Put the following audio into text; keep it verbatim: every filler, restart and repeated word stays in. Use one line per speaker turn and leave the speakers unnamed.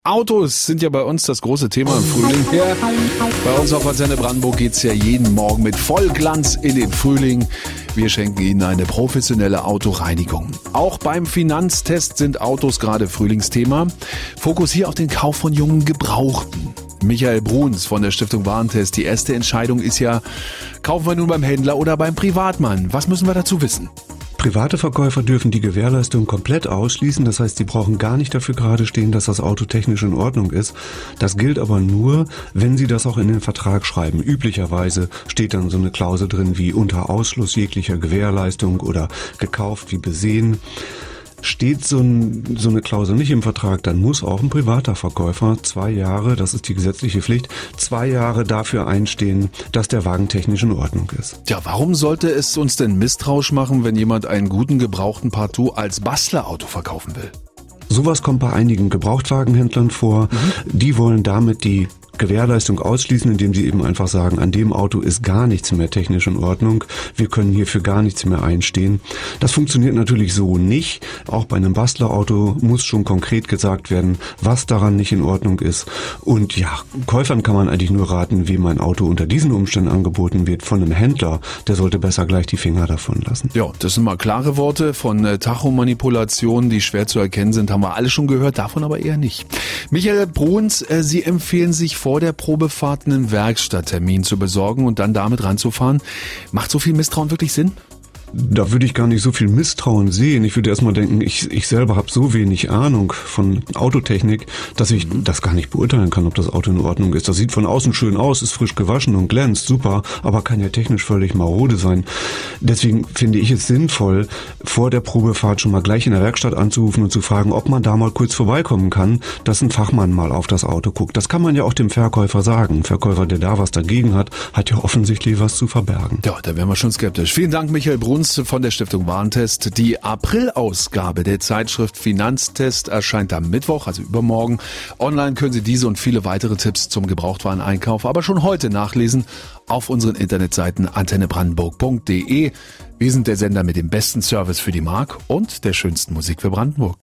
Autos sind ja bei uns das große Thema im Frühling. Ja, bei uns auf Antenne Brandenburg geht's ja jeden Morgen mit Vollglanz in den Frühling. Wir schenken Ihnen eine professionelle Autoreinigung. Auch beim Finanztest sind Autos gerade Frühlingsthema. Fokus hier auf den Kauf von jungen Gebrauchten. Michael Bruns von der Stiftung Warentest. Die erste Entscheidung ist ja, kaufen wir nun beim Händler oder beim Privatmann? Was müssen wir dazu wissen?
Private Verkäufer dürfen die Gewährleistung komplett ausschließen. Das heißt, sie brauchen gar nicht dafür gerade stehen, dass das Auto technisch in Ordnung ist. Das gilt aber nur, wenn sie das auch in den Vertrag schreiben. Üblicherweise steht dann so eine Klausel drin wie unter Ausschluss jeglicher Gewährleistung oder gekauft wie besehen. Steht so, ein, so eine Klausel nicht im Vertrag, dann muss auch ein privater Verkäufer zwei Jahre, das ist die gesetzliche Pflicht, zwei Jahre dafür einstehen, dass der Wagen technisch in Ordnung ist.
Ja, warum sollte es uns denn misstrauisch machen, wenn jemand einen guten gebrauchten Partout als Bastlerauto verkaufen will?
Sowas kommt bei einigen Gebrauchtwagenhändlern vor. Mhm. Die wollen damit die Gewährleistung ausschließen, indem sie eben einfach sagen, an dem Auto ist gar nichts mehr technisch in Ordnung. Wir können hier für gar nichts mehr einstehen. Das funktioniert natürlich so nicht. Auch bei einem Bastlerauto muss schon konkret gesagt werden, was daran nicht in Ordnung ist. Und ja, Käufern kann man eigentlich nur raten, wem ein Auto unter diesen Umständen angeboten wird von einem Händler. Der sollte besser gleich die Finger davon lassen.
Ja, das sind mal klare Worte von äh, Tachomanipulationen, die schwer zu erkennen sind, haben wir alle schon gehört, davon aber eher nicht. Michael Bruns, äh, Sie empfehlen sich vor der Probefahrt einen Werkstatttermin zu besorgen und dann damit ranzufahren. Macht so viel Misstrauen wirklich Sinn?
Da würde ich gar nicht so viel Misstrauen sehen. Ich würde erstmal denken, ich, ich selber habe so wenig Ahnung von Autotechnik, dass ich das gar nicht beurteilen kann, ob das Auto in Ordnung ist. Das sieht von außen schön aus, ist frisch gewaschen und glänzt, super, aber kann ja technisch völlig marode sein. Deswegen finde ich es sinnvoll, vor der Probefahrt schon mal gleich in der Werkstatt anzurufen und zu fragen, ob man da mal kurz vorbeikommen kann, dass ein Fachmann mal auf das Auto guckt. Das kann man ja auch dem Verkäufer sagen. Ein Verkäufer, der da was dagegen hat, hat ja offensichtlich was zu verbergen.
Ja, da wären wir schon skeptisch. Vielen Dank, Michael Bruns von der Stiftung Warentest. Die April-Ausgabe der Zeitschrift Finanztest erscheint am Mittwoch, also übermorgen. Online können Sie diese und viele weitere Tipps zum Gebrauchtwareneinkauf aber schon heute nachlesen auf unseren Internetseiten antenne brandenburg punkt de. Wir sind der Sender mit dem besten Service für die Mark und der schönsten Musik für Brandenburg.